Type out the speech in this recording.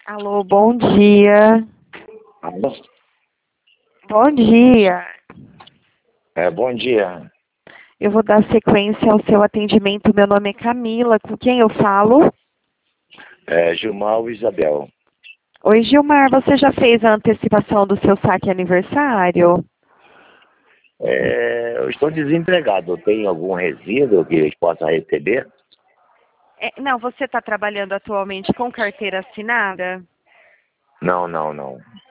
Alô, bom dia. Alô? Bom dia. Bom dia. Eu vou dar sequência ao seu atendimento. Meu nome é Camila. Com quem eu falo? Gilmar Isabel. Oi, Gilmar. Você já fez a antecipação do seu saque aniversário? Eu estou desempregado. Tem algum resíduo que eu possa receber? Não, você está trabalhando atualmente com carteira assinada? Não, não, não.